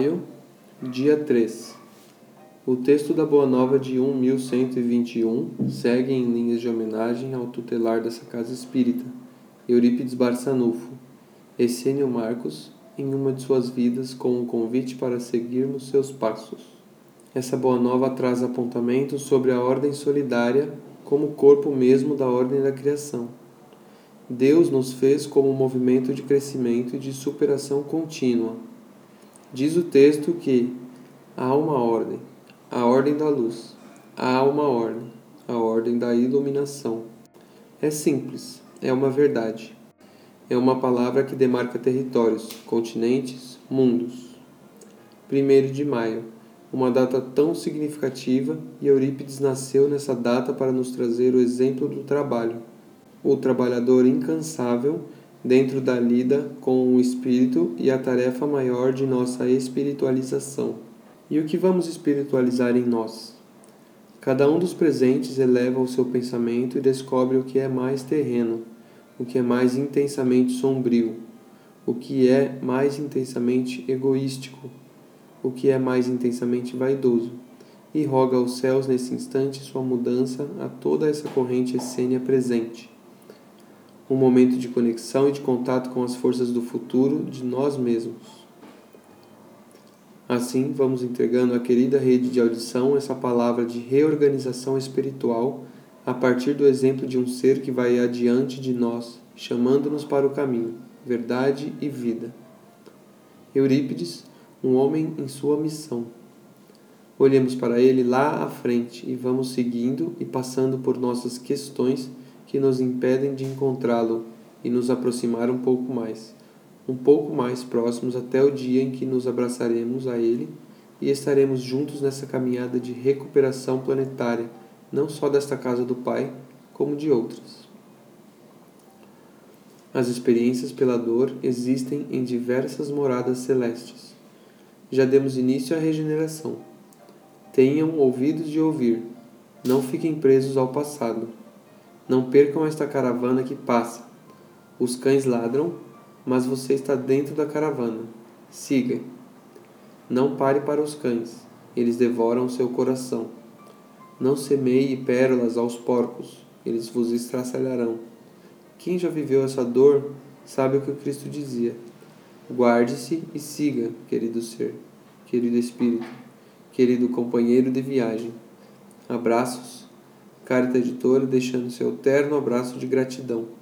maio, dia 3. O texto da Boa Nova de 1121 segue em linhas de homenagem ao tutelar dessa casa espírita, Eurípides Barçanufo, Essênio Marcos, em uma de suas vidas com um convite para seguirmos seus passos. Essa Boa Nova traz apontamentos sobre a ordem solidária como corpo mesmo da ordem da criação. Deus nos fez como um movimento de crescimento e de superação contínua. Diz o texto que há uma ordem, a ordem da luz. Há uma ordem, a ordem da iluminação. É simples, é uma verdade. É uma palavra que demarca territórios, continentes, mundos. 1º de maio, uma data tão significativa, e Eurípides nasceu nessa data para nos trazer o exemplo do trabalho. O trabalhador incansável dentro da lida com o espírito e a tarefa maior de nossa espiritualização. E o que vamos espiritualizar em nós? Cada um dos presentes eleva o seu pensamento e descobre o que é mais terreno, o que é mais intensamente sombrio, o que é mais intensamente egoístico, o que é mais intensamente vaidoso, e roga aos céus nesse instante sua mudança a toda essa corrente essênia presente. Um momento de conexão e de contato com as forças do futuro de nós mesmos. Assim, vamos entregando à querida rede de audição essa palavra de reorganização espiritual a partir do exemplo de um ser que vai adiante de nós, chamando-nos para o caminho, verdade e vida. Eurípides, um homem em sua missão. Olhemos para ele lá à frente e vamos seguindo e passando por nossas questões que nos impedem de encontrá-lo e nos aproximar um pouco mais próximos até o dia em que nos abraçaremos a ele e estaremos juntos nessa caminhada de recuperação planetária, não só desta casa do Pai, como de outras. As experiências pela dor existem em diversas moradas celestes. Já demos início à regeneração. Tenham ouvidos de ouvir, não fiquem presos ao passado. Não percam esta caravana que passa. Os cães ladram, mas você está dentro da caravana. Siga. Não pare para os cães, eles devoram seu coração. Não semeie pérolas aos porcos, eles vos estraçalharão. Quem já viveu essa dor sabe o que o Cristo dizia. Guarde-se e siga, querido ser, querido espírito, querido companheiro de viagem. Abraços. Carta Editora deixando seu terno abraço de gratidão.